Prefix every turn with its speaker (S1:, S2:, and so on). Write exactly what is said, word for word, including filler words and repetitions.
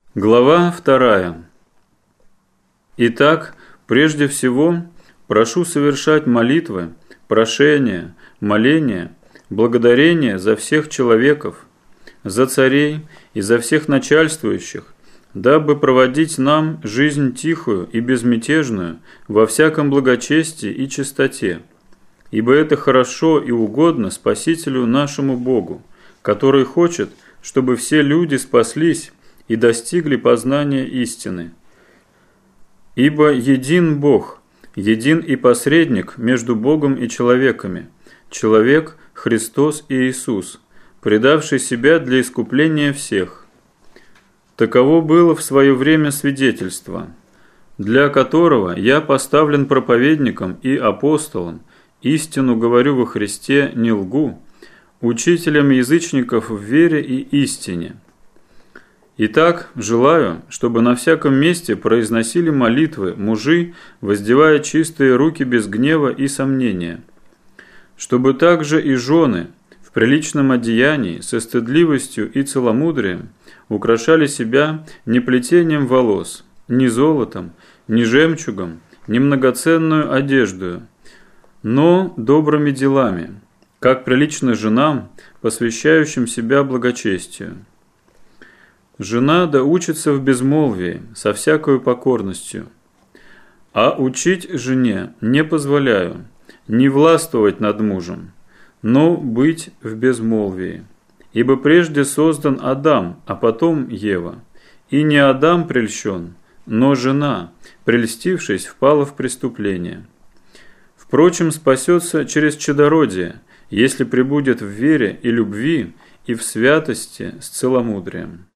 S1: Глава вторая. Итак, прежде всего, прошу совершать молитвы, прошения, моления, благодарения за всех человеков, за царей и за всех начальствующих, дабы проводить нам жизнь тихую и безмятежную во всяком благочестии и чистоте, ибо это хорошо и угодно Спасителю нашему Богу, который хочет, чтобы все люди спаслись и достигли познания истины. Ибо един Бог, един и посредник между Богом и человеками, человек Христос и Иисус, предавший себя для искупления всех. Таково было в свое время свидетельство, для которого я поставлен проповедником и апостолом, истину говорю во Христе, не лгу, учителем язычников в вере и истине. Итак, желаю, чтобы на всяком месте произносили молитвы мужи, воздевая чистые руки без гнева и сомнения, чтобы также и жены в приличном одеянии со стыдливостью и целомудрием украшали себя не плетением волос, ни золотом, ни жемчугом, ни многоценную одеждою, но добрыми делами, как прилично женам, посвящающим себя благочестию. Жена да учится в безмолвии, со всякою покорностью. А учить жене не позволяю, не властвовать над мужем, но быть в безмолвии. Ибо прежде создан Адам, а потом Ева. И не Адам прельщен, но жена, прельстившись, впала в преступление. Впрочем, спасется через чадородие, если пребудет в вере и любви и в святости с целомудрием.